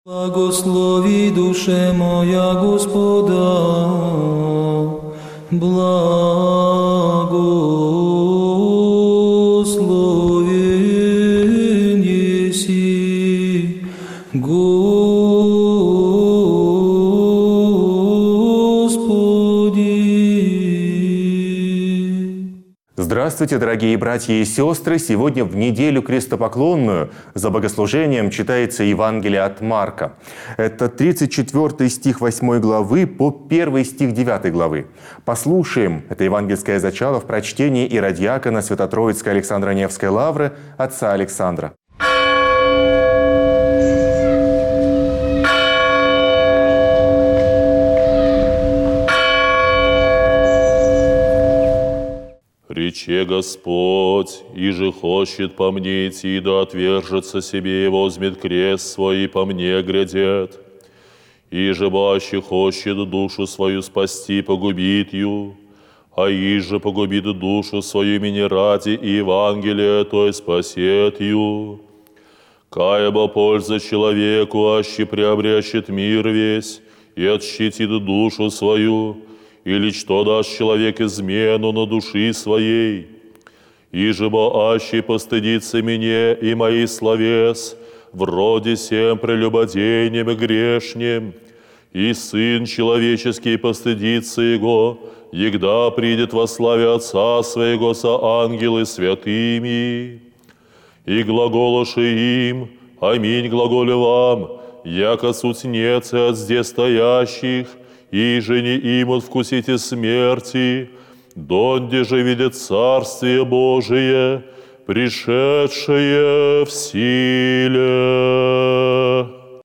Благослови, душе моя, Господа, благословен еси, Господи. Здравствуйте, дорогие братья и сестры! Сегодня в неделю крестопоклонную за богослужением читается Евангелие от Марка. Это 34 стих 8 главы по 1 стих 9 главы. Послушаем это евангельское зачало в прочтении иродиакона Свято-Троицкой Александро-Невской лавры отца Александра. Рече Господь, иже хочет по мне идти, да отвержется себе и возьмет крест свой, и по мне глядет. Иже баще хочет душу свою спасти, погубит ее, а иже погубит душу свою меня ради и Евангелия, то и спасет ее. Кая бы польза человеку, аще приобрящет мир весь и отщитит душу свою, или что даст человек измену на души своей? Иже бы аще постыдится мне и моих словес, вроде сем прелюбодейнем и грешнем, и Сын Человеческий постыдится Его, егда придет во славе Отца Своего со ангелы святыми. И глаголоши им, аминь глаголю вам, яко суть нец от здесь стоящих, иже не имут вкусите смерти, донде же видит Царствие Божие, пришедшее в силе.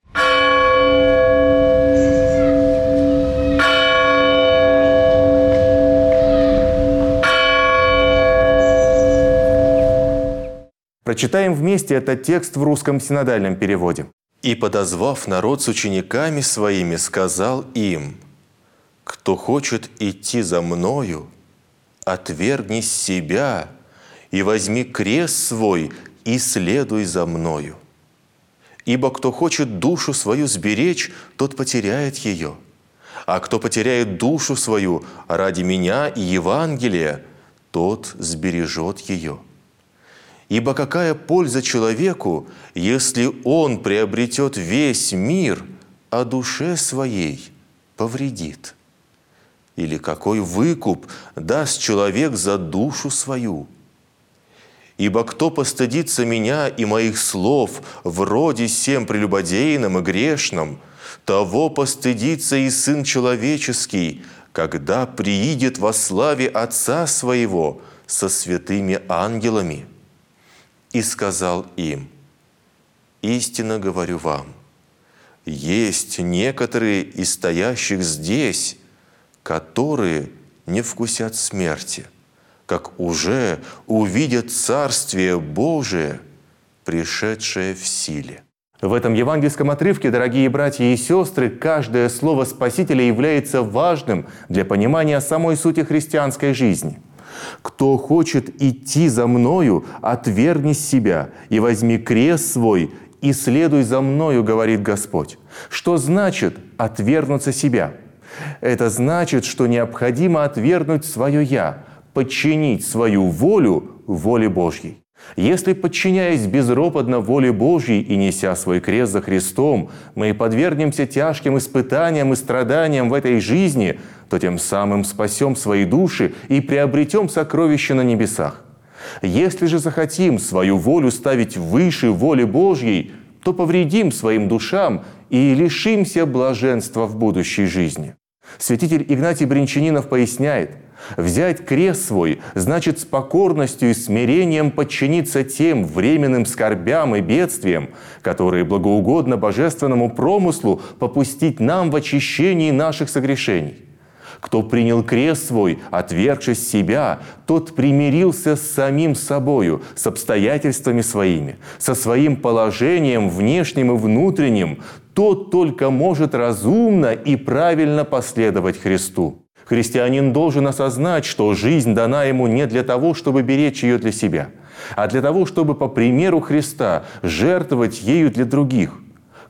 Прочитаем вместе этот текст в русском синодальном переводе. «И, подозвав народ с учениками своими, сказал им: кто хочет идти за Мною, отвергни себя и возьми крест свой и следуй за Мною. Ибо кто хочет душу свою сберечь, тот потеряет ее. А кто потеряет душу свою ради Меня и Евангелия, тот сбережет ее. Ибо какая польза человеку, если он приобретет весь мир, а душе своей повредит? Или какой выкуп даст человек за душу свою? Ибо кто постыдится Меня и Моих слов вроде сем прелюбодейном и грешном, того постыдится и Сын Человеческий, когда приидет во славе Отца Своего со святыми ангелами». И сказал им: истинно говорю вам, есть некоторые из стоящих здесь, которые не вкусят смерти, как уже увидят Царствие Божие, пришедшее в силе». В этом евангельском отрывке, дорогие братья и сестры, каждое слово Спасителя является важным для понимания самой сути христианской жизни. «Кто хочет идти за Мною, отвергни себя и возьми крест свой и следуй за Мною», говорит Господь. Что значит отвергнуться себя? Это значит, что необходимо отвергнуть свое «я», подчинить свою волю воле Божьей. Если, подчиняясь безропотно воле Божьей и неся свой крест за Христом, мы подвергнемся тяжким испытаниям и страданиям в этой жизни, то тем самым спасем свои души и приобретем сокровища на небесах. Если же захотим свою волю ставить выше воли Божьей, то повредим своим душам и лишимся блаженства в будущей жизни. Святитель Игнатий Бринчанинов поясняет: взять крест свой значит с покорностью и смирением подчиниться тем временным скорбям и бедствиям, которые благоугодно божественному промыслу попустить нам в очищении наших согрешений. Кто принял крест свой, отвергшись себя, тот примирился с самим собою, с обстоятельствами своими, со своим положением внешним и внутренним, тот только может разумно и правильно последовать Христу. Христианин должен осознать, что жизнь дана ему не для того, чтобы беречь ее для себя, а для того, чтобы по примеру Христа жертвовать ею для других.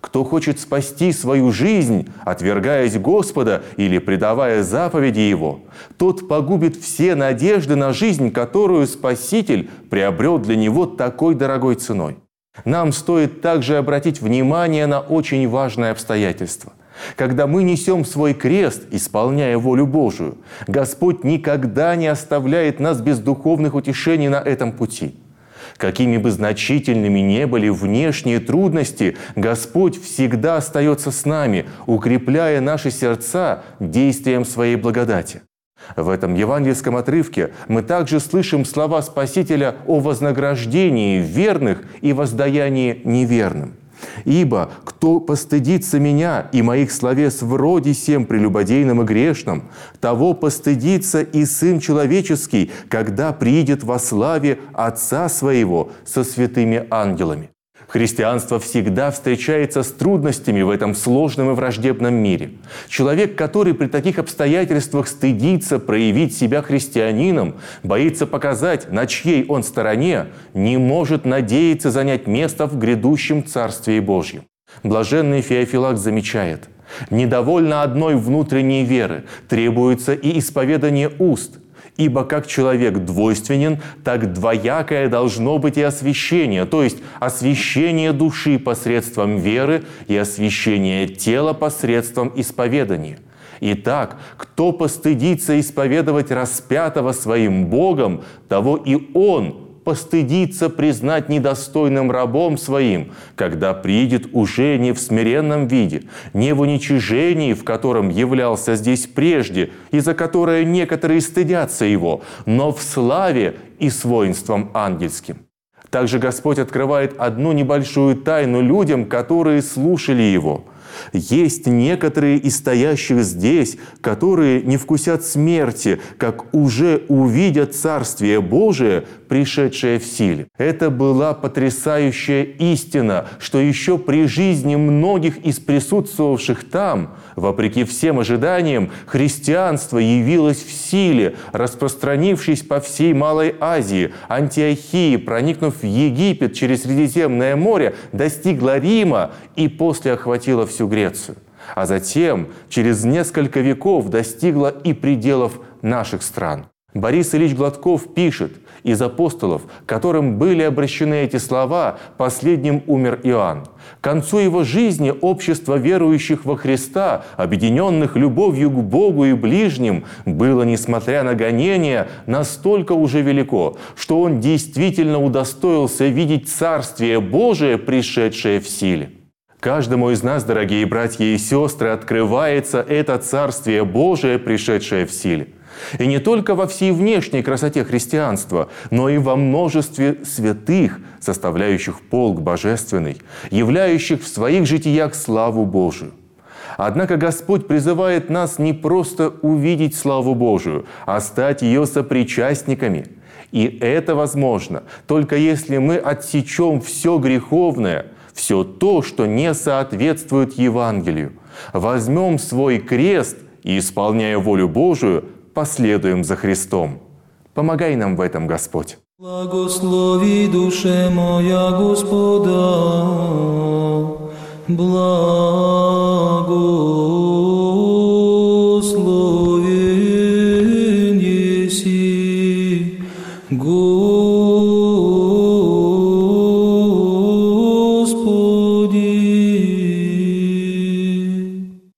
Кто хочет спасти свою жизнь, отвергаясь Господа или предавая заповеди Его, тот погубит все надежды на жизнь, которую Спаситель приобрел для него такой дорогой ценой. Нам стоит также обратить внимание на очень важное обстоятельство. Когда мы несем свой крест, исполняя волю Божию, Господь никогда не оставляет нас без духовных утешений на этом пути. Какими бы значительными ни были внешние трудности, Господь всегда остается с нами, укрепляя наши сердца действием Своей благодати. В этом евангельском отрывке мы также слышим слова Спасителя о вознаграждении верных и воздаянии неверным. «Ибо кто постыдится Меня и моих словес в роде сем прелюбодейном и грешном, того постыдится и Сын Человеческий, когда приидет во славе Отца Своего со святыми ангелами». Христианство всегда встречается с трудностями в этом сложном и враждебном мире. Человек, который при таких обстоятельствах стыдится проявить себя христианином, боится показать, на чьей он стороне, не может надеяться занять место в грядущем Царстве Божьем. Блаженный Феофилакт замечает: «Недовольно одной внутренней веры, требуется и исповедание уст. Ибо как человек двойственен, так двоякое должно быть и освящение, то есть освящение души посредством веры и освящение тела посредством исповедания. Итак, кто постыдится исповедовать распятого своим Богом, того и Он постыдится признать недостойным рабом своим, когда приидет уже не в смиренном виде, не в уничижении, в котором являлся здесь прежде, и за которое некоторые стыдятся Его, но в славе и с воинством ангельским». Также Господь открывает одну небольшую тайну людям, которые слушали Его. Есть некоторые из стоящих здесь, которые не вкусят смерти, как уже увидят Царствие Божие, пришедшее в силе. Это была потрясающая истина, что еще при жизни многих из присутствовавших там, вопреки всем ожиданиям, христианство явилось в силе, распространившись по всей Малой Азии, Антиохии, проникнув в Египет через Средиземное море, достигло Рима и после охватило всю Грецию. А затем, через несколько веков, достигло и пределов наших стран. Борис Ильич Гладков пишет: «Из апостолов, которым были обращены эти слова, последним умер Иоанн. К концу его жизни общество верующих во Христа, объединенных любовью к Богу и ближним, было, несмотря на гонения, настолько уже велико, что он действительно удостоился видеть Царствие Божие, пришедшее в силе». Каждому из нас, дорогие братья и сестры, открывается это Царствие Божие, пришедшее в силе. И не только во всей внешней красоте христианства, но и во множестве святых, составляющих полк божественный, являющих в своих житиях славу Божию. Однако Господь призывает нас не просто увидеть славу Божию, а стать ее сопричастниками. И это возможно только если мы отсечем все греховное, все то, что не соответствует Евангелию, возьмем свой крест и, исполняя волю Божию, последуем за Христом. Помогай нам в этом, Господь. Благослови душе моя Господа, благо.